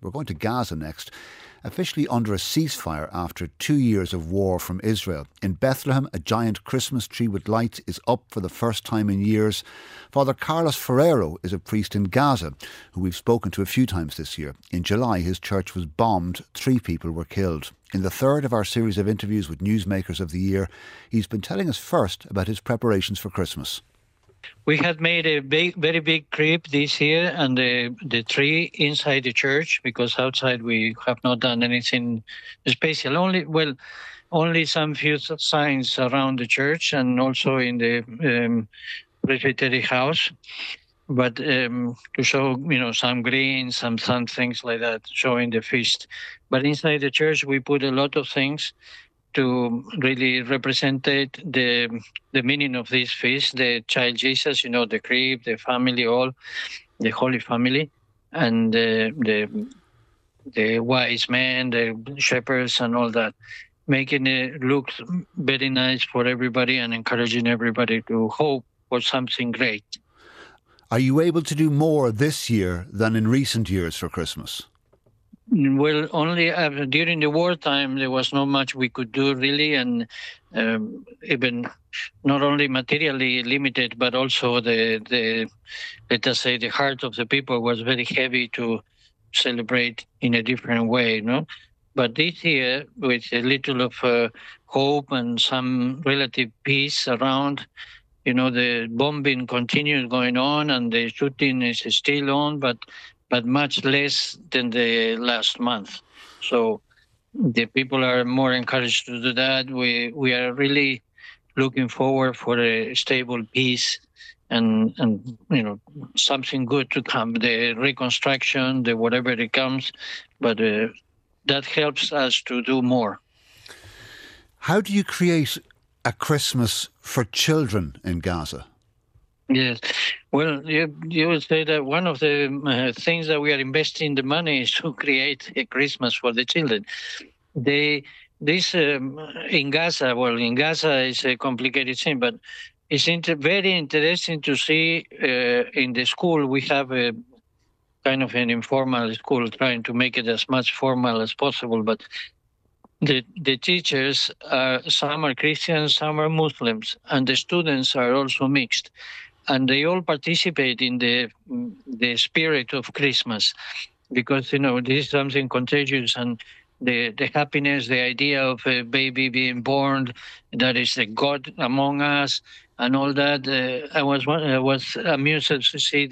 We're going to Gaza next, officially under a ceasefire after 2 years of war from Israel. In Bethlehem, a giant Christmas tree with lights is up for the first time in years. Father Carlos Ferreiro is a priest in Gaza, who we've spoken to a few times this year. In July, his church was bombed. 3 people were killed. In the third of our series of interviews with newsmakers of the year, he's been telling us first about his preparations for Christmas. We had made a very big trip this year, and the tree inside the church, because outside we have not done anything special. Only some few signs around the church and also in the presbytery house. But to show, some green, some things like that, showing the feast. But inside the church, we put a lot of things to really represent the meaning of this feast, the child Jesus, the crib, the family, all, the Holy Family, and the wise men, the shepherds, and all that, making it look very nice for everybody and encouraging everybody to hope for something great. Are you able to do more this year than in recent years for Christmas? Well, only during the wartime, there was not much we could do, really, and even not only materially limited, but also the let us say, the heart of the people was very heavy to celebrate in a different way, But this year, with a little of hope and some relative peace around, the bombing continues going on and the shooting is still on, but much less than the last month. So the people are more encouraged to do that. We are really looking forward for a stable peace and something good to come, the reconstruction, the whatever it comes, but that helps us to do more. How do you create a Christmas for children in Gaza? Yes. Well, you would say that one of the things that we are investing the money is to create a Christmas for the children. In Gaza is a complicated thing, but it's very interesting to see in the school. We have a kind of an informal school, trying to make it as much formal as possible, but the teachers, some are Christians, some are Muslims, and the students are also mixed. And they all participate in the spirit of Christmas, because, this is something contagious, and the happiness, the idea of a baby being born, that is the God among us, and all that. I was amused to see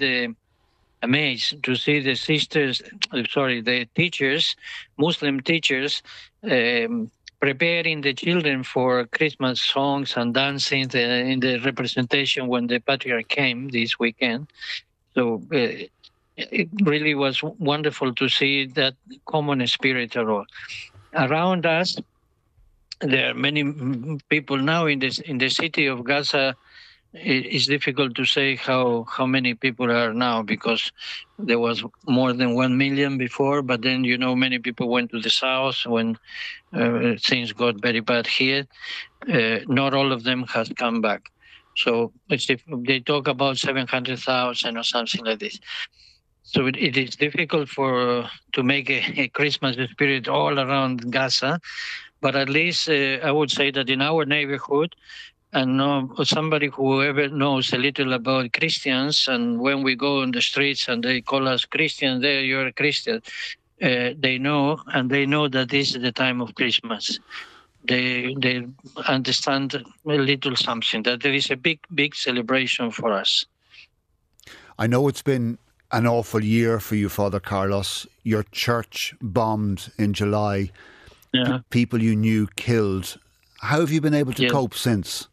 the sisters, the teachers, Muslim teachers, preparing the children for Christmas songs and dancing in the representation when the Patriarch came this weekend. So it really was wonderful to see that common spirit around us. There are many people now in the city of Gaza. It's difficult to say how many people are now, because there was more than 1 million before, but then, many people went to the south when things got very bad here. Not all of them has come back. So they talk about 700,000 or something like this. So it is difficult to make a Christmas spirit all around Gaza, but at least I would say that in our neighborhood, and whoever knows a little about Christians, and when we go on the streets and they call us Christians, you're a Christian, they know that this is the time of Christmas. They understand a little something, that there is a big celebration for us. I know it's been an awful year for you, Father Carlos. Your church bombed in July. Yeah. People you knew killed. How have you been able to cope since?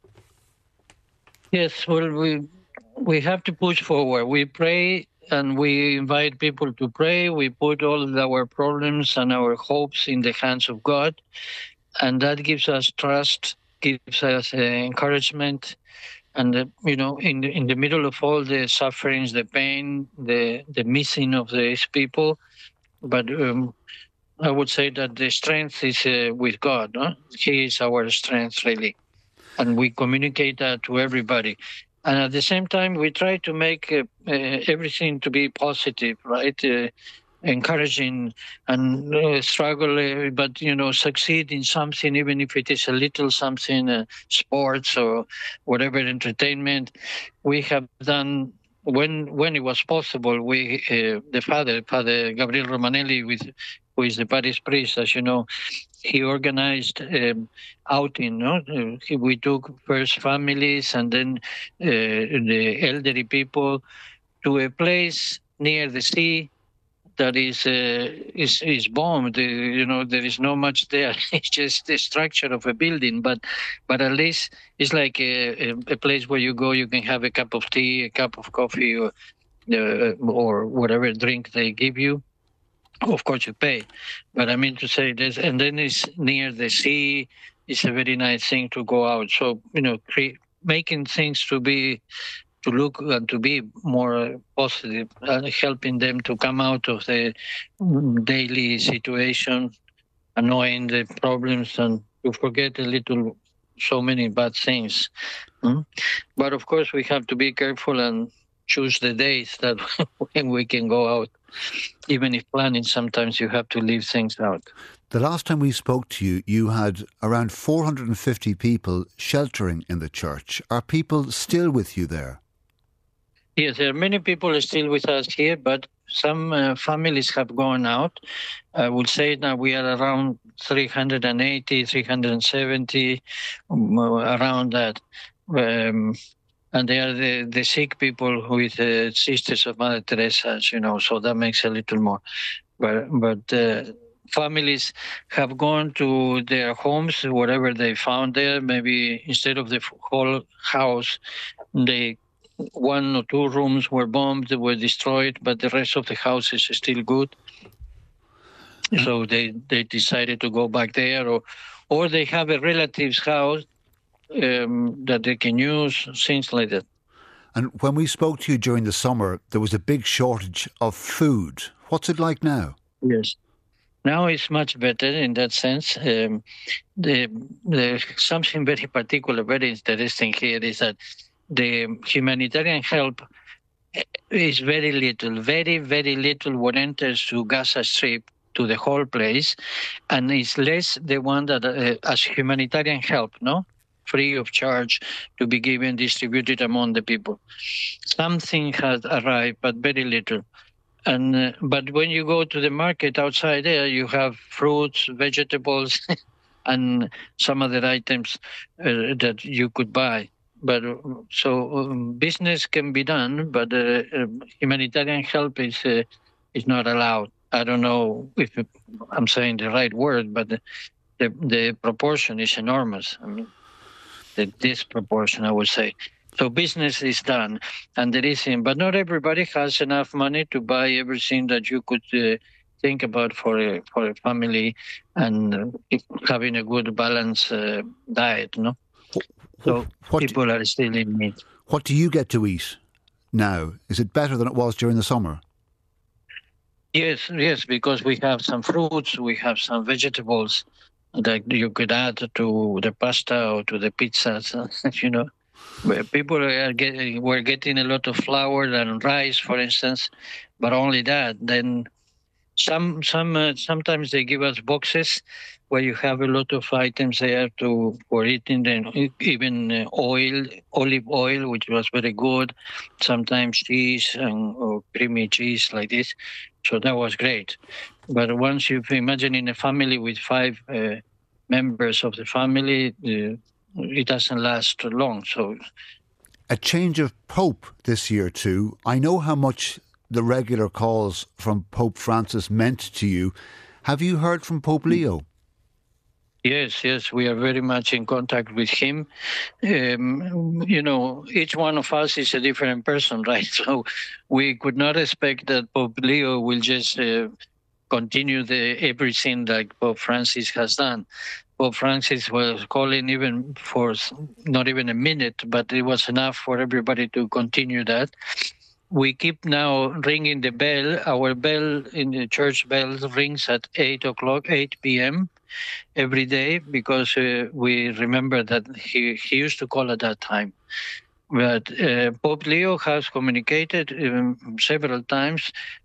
Yes, well, we have to push forward. We pray and we invite people to pray. We put all of our problems and our hopes in the hands of God, and that gives us trust, gives us encouragement. And in the middle of all the sufferings, the pain, the missing of these people, but I would say that the strength is with God. No? He is our strength, really. And we communicate that to everybody. And at the same time, we try to make everything to be positive, right? encouraging and struggle, but succeed in something, even if it is a little something, sports or whatever entertainment. We have done when it was possible. We the Father Gabriel Romanelli, who is the parish priest, as you know, he organized outing. No, we took first families and then the elderly people to a place near the sea that is bombed. There is no much there. It's just the structure of a building, but at least it's like a place where you go. You can have a cup of tea, a cup of coffee, or whatever drink they give you. Of course, you pay, but I mean to say this, and then it's near the sea. It's a very nice thing to go out. So making things to look and to be more positive, helping them to come out of the daily situation, knowing the problems, and to forget a little so many bad things. But of course, we have to be careful and choose the days that when we can go out. Even if planning, sometimes you have to leave things out. The last time we spoke to you, you had around 450 people sheltering in the church. Are people still with you there? Yes, there are many people still with us here, but some families have gone out. I would say now we are around 380, 370, around that. And they are the sick people with the Sisters of Mother Teresa, so that makes a little more. But families have gone to their homes, whatever they found there. Maybe instead of the whole house, one or two rooms were bombed, were destroyed, but the rest of the house is still good. So they decided to go back there, or they have a relative's house that they can use, things like that. And when we spoke to you during the summer, there was a big shortage of food. What's it like now? Yes. Now it's much better in that sense. Something very particular, very interesting here is that the humanitarian help is very little, very, very little what enters to Gaza Strip, to the whole place, and it's less the one that as humanitarian help, free of charge, to be given, distributed among the people. Something has arrived, but very little. And but when you go to the market outside there, you have fruits, vegetables, and some other items that you could buy. But business can be done, but humanitarian help is not allowed. I don't know if I'm saying the right word, but the proportion is enormous. I mean, the disproportion, I would say. So business is done, and there is, but not everybody has enough money to buy everything that you could think about for a family and having a good balanced diet, So people are still in need. What do you get to eat now? Is it better than it was during the summer? Yes, because we have some fruits, we have some vegetables that you could add to the pasta or to the pizzas, Where people were getting a lot of flour and rice, for instance, but only that. Then sometimes they give us boxes where you have a lot of items there for eating, then even olive oil, which was very good. Sometimes cheese or creamy cheese like this. So that was great. But once you imagine in a family with 5 members of the family, it doesn't last long. So, a change of Pope this year too. I know how much the regular calls from Pope Francis meant to you. Have you heard from Pope Leo? Yes, we are very much in contact with him. Each one of us is a different person, right? So we could not expect that Pope Leo will just continue everything like Pope Francis has done. Pope Francis was calling even for not even a minute, but it was enough for everybody to continue that. We keep now ringing the bell. Our bell in the church bell rings at 8 p.m. every day because we remember that he used to call at that time. But Pope Leo has communicated several times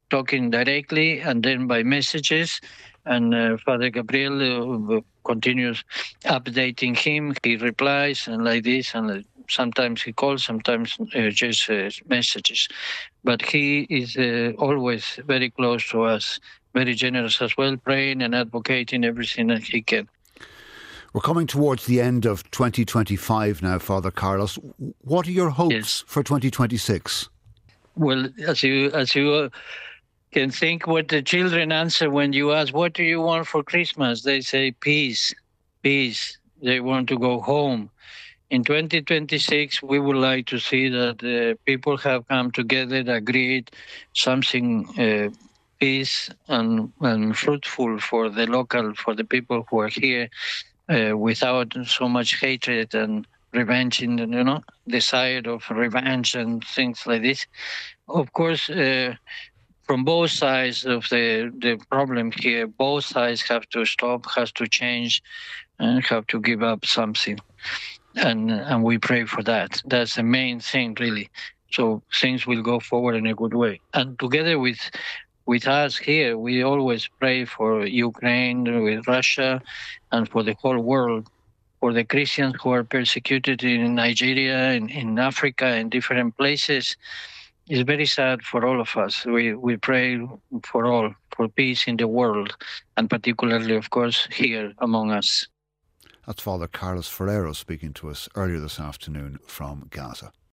talking directly and then by messages. And Father Gabriel continues updating him. He replies and like this, and sometimes he calls, sometimes just messages. But he is always very close to us, very generous as well, praying and advocating everything that he can. We're coming towards the end of 2025 now, Father Carlos. What are your hopes for 2026? Well, as you can think what the children answer when you ask, what do you want for Christmas? They say peace, peace. They want to go home. In 2026, we would like to see that people have come together, agreed something peace and fruitful for the people who are here, without so much hatred and revenge desire of revenge and things like this. Of course, from both sides of the problem here, both sides have to stop, has to change, and have to give up something. And we pray for that. That's the main thing, really. So things will go forward in a good way. And together with us here, we always pray for Ukraine, with Russia, and for the whole world, for the Christians who are persecuted in Nigeria, in Africa, in different places. It's very sad for all of us. We pray for all, for peace in the world, and particularly, of course, here among us. That's Father Carlos Ferrero speaking to us earlier this afternoon from Gaza.